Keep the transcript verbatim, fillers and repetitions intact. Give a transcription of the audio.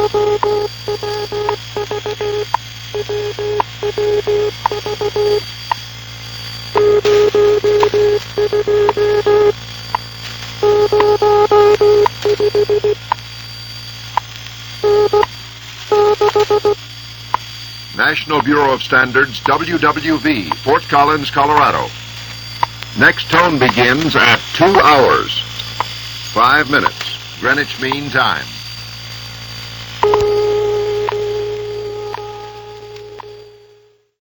National Bureau of Standards, W W V, Fort Collins, Colorado. Next tone begins at two hours. Five minutes, Greenwich Mean Time.